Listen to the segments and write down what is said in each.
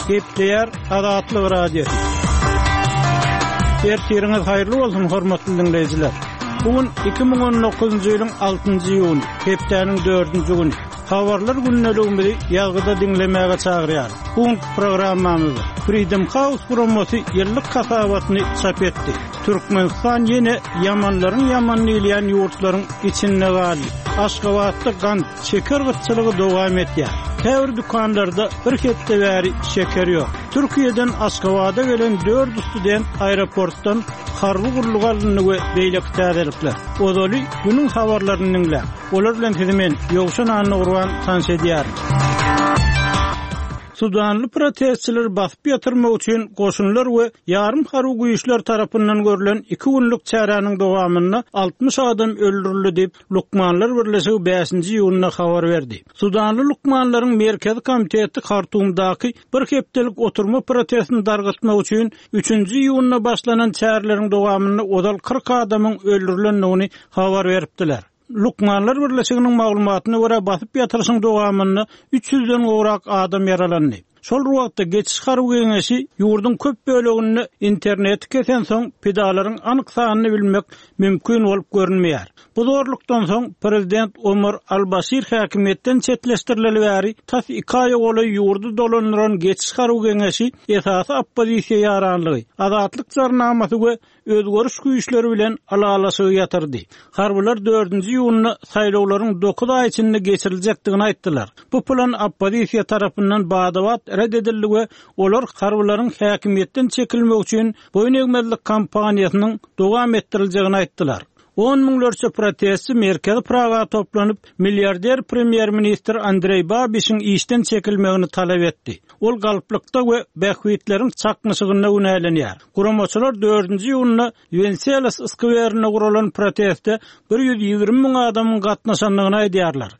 Gepleýär Azatlyk radiosu. Ertiriniz haýyrly bolsun hormatly dinleýijiler. Bugün 2019-njy ýylyň 6-njy ýuny, hepdeniň 4-nji güni. Habarlar günneligimizi ýazgyda dinlemäge çagyrýar. Bugün programmamyzda Freedom House promosy ýyllyk kasabatyny çap etdi. Türkmenistan ýene ýamanlaryň ýamanlylýan ýurtlaryň içinde galy. Aşgabatda gant şeker gıtçılığı dowam etýär. Täwir dukanlarda bir hepde bäri şeker ýok. Türkiýeden Aşgabata gelen 4 student aeroportdan harby gurulgy alındygy beýle täzelikler. Odaly günüň habarlaryny dinle. Olar bilen hemen ýogşan anyny urwan tanşedýär. Sudanly protestçiler basyp ýatyrmak üçin goşunlar we ýarym harby güýçler tarapyndan görülen 2 günlük çäranyň dowamyna 60 adam öldürildi diýip Lukmanlar Birleşigi 5-nji ýylyna habar berdi. Sudanly Lukmanlaryň Merkezi Komiteti Hartumdaky bir hepdelik oturma protestini dargatmak üçin 3-nji ýylyna başlanan çärleriň dowamyna odal 40 adamyň öldürilendigini habar beripdiler. Lukmanlar Birleşiginiň maglumatyna görä basyp ýatyryşyň dowamyny 300-den gowrak adam yaralandy. Şol wagtda geçiş harby geňeşi ýurdun köp bölegini internet kesen soň pedalaryň anyk sanyny bilmek mümkin bolup görünmeýär. Bu zorlukdan soň prezident Omar al-Bashir häkimetden çetleşdirileli bäri tas 2 aý goly ýurdu dolandyran geçiş harby geňeşi esasy oppozisiýa ýaranlygy, azatlyk jarnamasy we özgörüş güýçleri bilen alalaşygy ýatyrdy. Harbylar 4-nji ýylyny saýlawlaryň 9 aý içinde geçiriljekdigini aýtdylar. Bu plan oppozisiýa tarapyndan badawat reddedildi we olar harbylaryň häkimetden çekilmek üçin boyun egmezlik kampaniýasynyň dowam ettiriljegini aýtdylar. 10 miňlerçe protestçi Merkezi Praga toplanyp milliarder premier minister Andrey Babişin işden çekilmegini talap etdi. Ol galyplykda we bähwitleriň çakmyşygyna ünälenýär. Guramaçylar 4-nji ýylyna Venezuela Square'ne gurulan protestde 120 000 adamyň gatnaşandygyny aýdýarlar.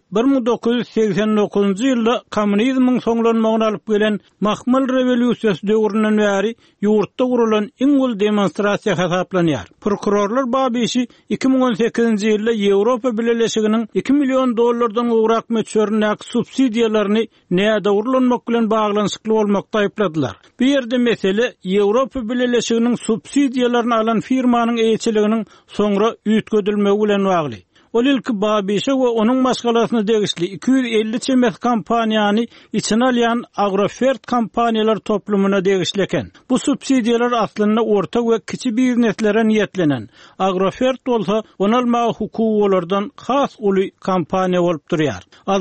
1989-njy ýylda kommunizmiň soňlanmagyna alyp gelen Mahmal rewolýusiýasy döwründen bäri ýurtda gurulan iň ul demonstrasiýa hesaplanýar. Prokurorlar Babişi 2018-nji ýylda Ýewropa Birleşiginiň $2 milyon gowrak möçberine subsidiýalaryny näde urulanmak bilen baglanyşykly bolmakda aýpladylar. Bu ýerde mesele Ýewropa Birleşiginiň subsidiýalaryny alan firmanyň eýçiliginiň soňra üýtgedilmegi bilen bagly. Ol ilki Babişe we onuň maşgalasyna degişli 250 çemet kampaniýany içine alýan Agrofert kampaniýalar toplumuna degişli eken. Bu subsidiýalar aslynda orta we kiçi bizneslere niýetlenen. Agrofert bolsa onu almagy hukuky bolardan has uly kampaniýa bolup durýar.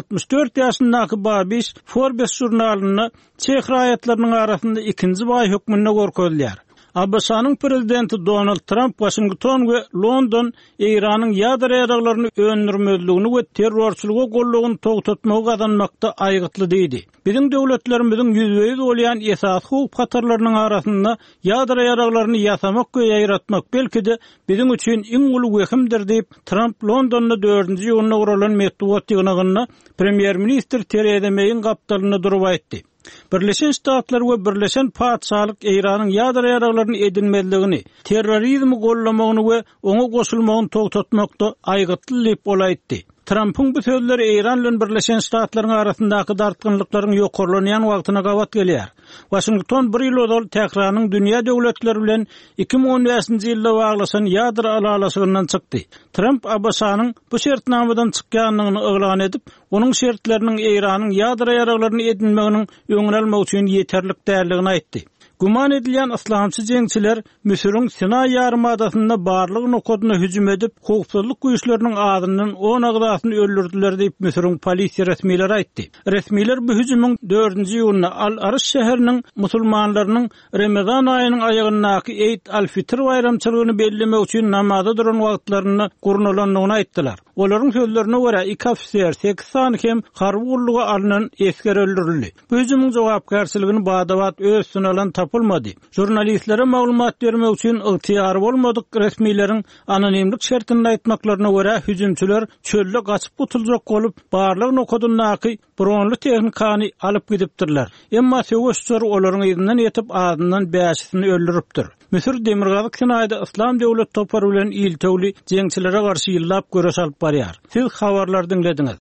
64 ýaşyndaky Babiş Forbes jurnalyna Çeх raýatlarynyň arasynda 2-nji baý hökmüne görkezýär. Abasanyň prezidenti Donald Trump Washington we London Iranyň ýadro ýaraglaryny öndürmezligini we terrorçylyga gollugyny togtatmagy gazanmakda aýgytly diýdi. Biziň döwletlerimiziň ýüzbeýiz bolýan esas hukuk hatarlarynyň arasynda ýadro ýaraglaryny ýasamak we ýaratmak belki de biziň üçin iň uly wehimdir diýip Trump Londonda 4-nji ýylyna gurulan medeniýet ýygynyna premier minister Theresa May'in gapdalyny durup aýtdy. Birleşen Ştatlar we Birleşen Paçalyk Iranyň ýadro ýaraglaryny edinmezligini, terrorizmi gollamagyny we oňa goşulmagyny togtatmakda aýgytly diýip bolaýtdy. Trump'ın bu sözleri İran ile Birleşen Ştatlaryň arasyndaky dartgynlyklaryň ýokarlanýan wagtyna gawat gelýär. Washington bir ýyl ozal Tehranyň dünýä döwletleri bilen 2015-nji ýylda baglaşan ýadro alalaşygynyň çykdy. Trump Abbasanyň bu şertnamadan çykýanlygyny oglan edip, onuň şertleriniň Iranyň ýadro ýaraglaryny edinmeginiň öňüne almak üçin ýeterlik däldigini aýtdy. Guman edilýän islamçy jeňçiler Misiriň Sinay ýarymadasyna barlyk nokodyna hüjüm edip, hukukçylyk güýçleriniň adynyň 10 agdasyny öldürdiler diýip Misiriň polisiýa resmiýetleri aýtdy. Resmiýetler bu hüjümüň 4-nji ýylyna Al-Arish şäheriniň musulmanlarynyň Ramazan aýynyň aýagynaky Eid al-Fitr bayramçylygyny bellemek üçin namaza duran wagtlaryny gurnulandygyny aýtdylar. Olaryň sözlerine görä 2 ofisier 8 sany hem harby guruluga alynan esker öldürildi. Bu hüjümüň jogapkärçiligini badawat öz üstüne alan tapylmady. Jurnalistlere maglumat bermek üçin ygtyýary bolmadyk resmiýetlerin anonimlik şertini aýtmaklaryna görä hüjümçüler çölde gaçyp gutuljak bolup barlyk nokodynaky bronly tehnikany alyp gidipdirler. Emma söwüşçüler olaryň ýygynyň ýetip adyndan bäşisini öldüripdir. Misir Demirgazyk Sinaýda Islam döwlet topary bilen iltewli jeňçilere garşy ýyllap göreş alyp barýar. Siz habarlar dinlediňiz.